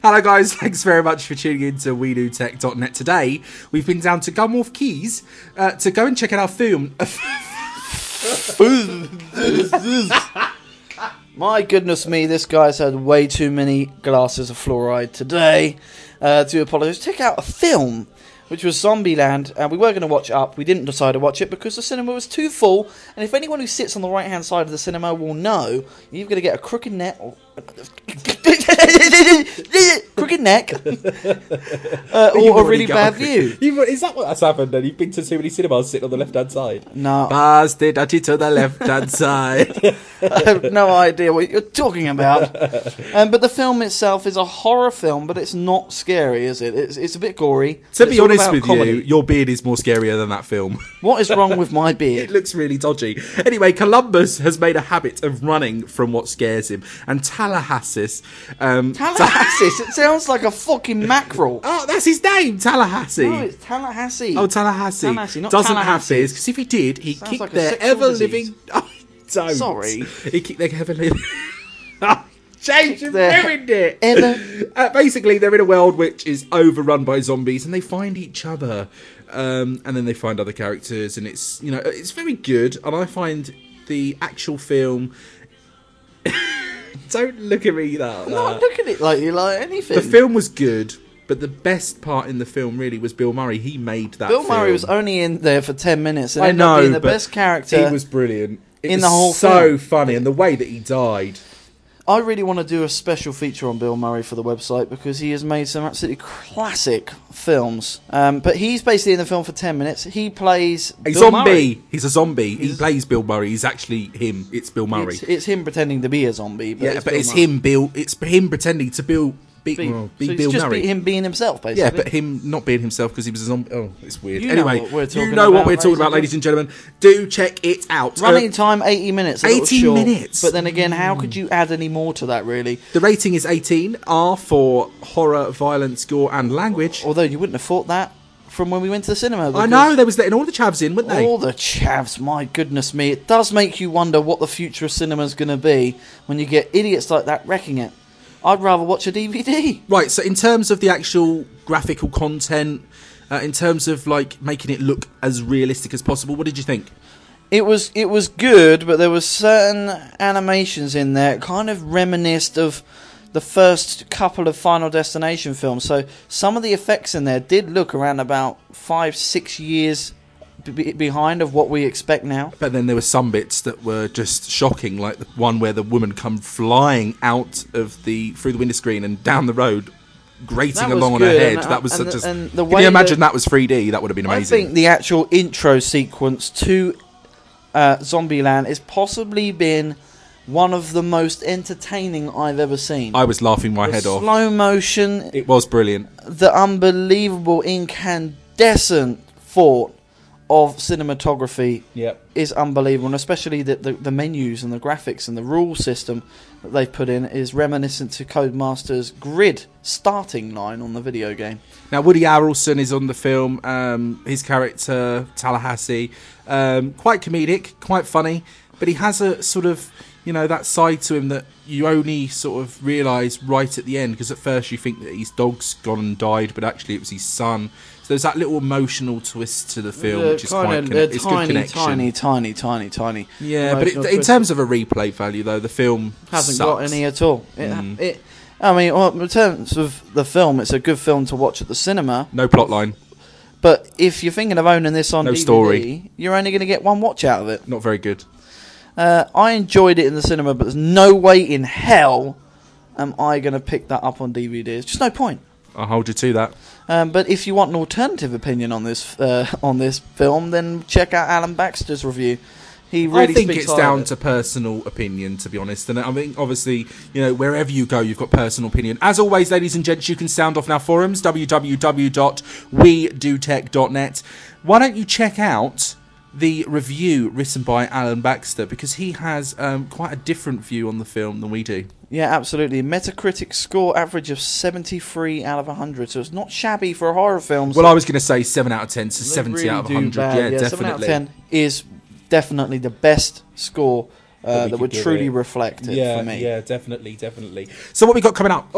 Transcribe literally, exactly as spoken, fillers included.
Hello guys, thanks very much for tuning in to we do tech dot net. Today we've been down to Gunwharf Quays uh, to go and check out our film. My goodness me, this guy's had way too many glasses of fluoride today. Uh, to apologise. Check out a film, which was Zombieland, and we were going to watch Up. We didn't decide to watch it because the cinema was too full, and if anyone who sits on the right-hand side of the cinema will know, you're going to get a crooked neck, or crooked neck, uh, or a really bad view. You've, is that what has happened? And you've been to too many cinemas sitting on the left-hand side? No. Bastard, at to the left-hand side. I have no idea what you're talking about. Um, but the film itself is a horror film, but it's not scary, is it? It's, it's a bit gory. To be honest with comedy. you, your beard is more scarier than that film. What is wrong with my beard? It looks really dodgy. Anyway, Columbus has made a habit of running from what scares him, and Tallahassee. Um, Tallahassee? It sounds like a fucking mackerel. Oh, that's his name, Tallahassee. No, it's Tallahassee. Oh, Tallahassee. Tallahassee, not Doesn't have Tallahassee. fizz, because if he did, he'd Sounds kick like a their sexual ever-living... Oh, don't. Sorry. He'd kick their ever-living... Change and Their ruined it. ever- Uh, basically, they're in a world which is overrun by zombies, and they find each other, um, and then they find other characters, and it's you know it's very good. And I find the actual film. Don't look at me that. I'm not looking at it like you like anything. The film was good, but the best part in the film really was Bill Murray. He made that. Bill film. Murray was only in there for ten minutes and I ended know, up being the but best character. He was brilliant. It in was the whole so film. funny, and the way that he died. I really want to do a special feature on Bill Murray for the website because he has made some absolutely classic films. Um, but he's basically in the film for ten minutes. He plays A Bill zombie. Murray. He's a zombie. He's- he plays Bill Murray. He's actually him. It's Bill Murray. It's, it's him pretending to be a zombie. But yeah, it's but Bill it's Murray. him. Bill. It's him pretending to Bill. Be, Be, well, be so it's Bill just Murray. be him being himself, basically. Yeah, but him not being himself because he was a zombie. Oh, it's weird. You know anyway, what we're you talking know what about, we're talking ladies about, and ladies and gentlemen. Do check it out. Running Uh, time eighty minutes. A little eighteen short, minutes. But then again, how could you add any more to that? Really? the rating is eighteen. R for horror, violence, gore, and language. Although you wouldn't have thought that from when we went to the cinema. I because know, they was letting all the chavs in, weren't they? All the chavs, my goodness me. It does make you wonder what the future of cinema is going to be when you get idiots like that wrecking it. I'd rather watch a D V D. Right, so in terms of the actual graphical content, uh, in terms of like making it look as realistic as possible, what did you think? It was it was good, but there was certain animations in there kind of reminisced of the first couple of Final Destination films. So some of the effects in there did look around about five, six years b- behind of what we expect now. But then there were some bits that were just shocking, like the one where the woman come flying out of the through the window screen and down the road, grating That was along on her good, head. and- that was and such the- a. and the Can way you imagine that- that was three D? That would have been amazing. I think the actual intro sequence to uh, Zombieland has possibly been one of the most entertaining I've ever seen. I was laughing my the head off. slow motion, It was brilliant. the unbelievable incandescent thought of cinematography Yep. is unbelievable, and especially the, the, the menus and the graphics and the rule system that they've put in is reminiscent to Codemasters' grid starting line on the video game. Now, Woody Harrelson is on the film. Um, his character, Tallahassee, um, quite comedic, quite funny, but he has a sort of, you know, that side to him that you only sort of realise right at the end, because at first you think that his dog's gone and died, but actually it was his son. So there's that little emotional twist to the film, The which is quite kinda- conne- the it's tiny, good connection. tiny, tiny, tiny, tiny. Yeah, but it, emotional in twist. terms of a replay value, though, the film hasn't sucks. got any at all. It, Mm. it, I mean, well, in terms of the film, it's a good film to watch at the cinema. No plot line, But if you're thinking of owning this on No D V D, story. you're only going to get one watch out of it. not very good. Uh, I enjoyed it in the cinema, but there's no way in hell am I going to pick that up on D V D. There's just no point. I'll hold you to that. Um, but if you want an alternative opinion on this uh, on this film, then check out Alan Baxter's review. He really I think speaks it's highly down of it. to personal opinion, to be honest. And I mean, obviously, you know, wherever you go, you've got personal opinion. As always, ladies and gents, you can sound off in our forums, w w w dot we do tech dot net. Why don't you check out the review written by Alan Baxter, because he has um, quite a different view on the film than we do. Yeah, absolutely. Metacritic score average of seventy-three out of one hundred, so it's not shabby for a horror film. Well, I was going to say seven out of ten, so They seventy really out of do one hundred. bad. Yeah, definitely. seven out of ten is definitely the best score uh, That we that could would give truly it. reflect it Yeah, for me. yeah, definitely, definitely. So what we got coming up?